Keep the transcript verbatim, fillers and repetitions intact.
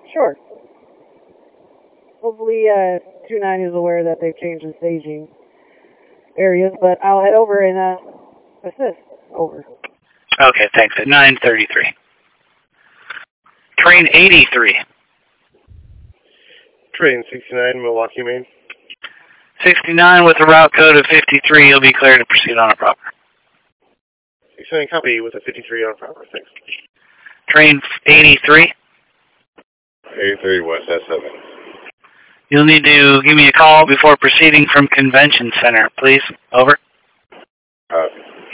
Sure. Hopefully, uh, two nine is aware that they've changed the staging areas, but I'll head over and uh, assist. Over. Okay, thanks. At nine thirty-three. Train eighty-three. Train sixty-nine, Milwaukee, Maine. sixty-nine with a route code of fifty-three. You'll be clear to proceed on a proper. sixty-nine, copy with a fifty-three on a proper. Thanks. Train eighty-three. eighty-three, West S seven. You'll need to give me a call before proceeding from Convention Center, please. Over. Copy.